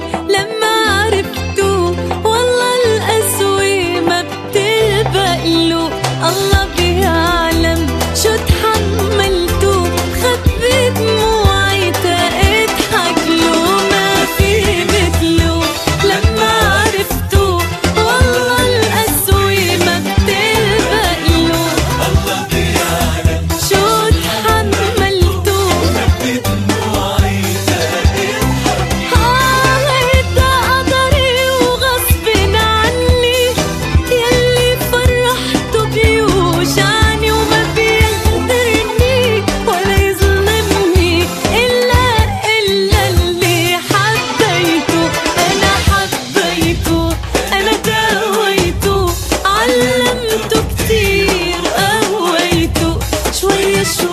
لما عرفته، والله القسوة ما بتلبقله. الله بيعلم شو تحملته، خبي دموعي تضحكله. ما في مثله لما عرفته، والله القسوة ما بتلبقله. الله بيعلم شو تحملته، خبي دموعي تضحكله. هيدا قدري وغصب عني، يلي فرحته بيوجعني وما بيقدرني ولا يظلمني إلا اللي حبيته. أنا حبيته، أنا داويته، علمته كتير قويته. شوي شوي